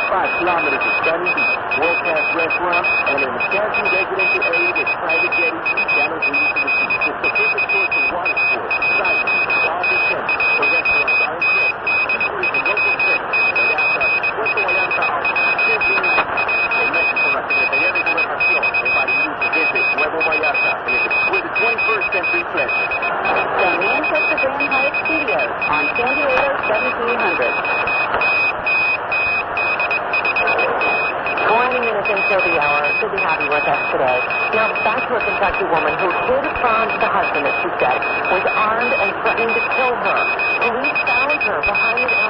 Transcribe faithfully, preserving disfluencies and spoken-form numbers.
five kilometers of stunning beach, world-class restaurant, and an expansive residential area with private jetties and channels leading to the sea. It's the perfect choice for water sports, cycling, golf, and tennis. The restaurants are impressive. Tourism, local trips, and hasta Puerto Vallarta are siempre en México, la Secretaría de Gobernación de Bariluche desde Nuevo Vallarta, and it's with the twenty-first century pleasure. From Manchester Grand Hyatt Studios on San Diego seventeen hundred. twenty minutes until the hour. Good to have you with us today. Now, back to a Kentucky woman who hid from the husband that she said was armed and threatening to kill her. Police found her behind an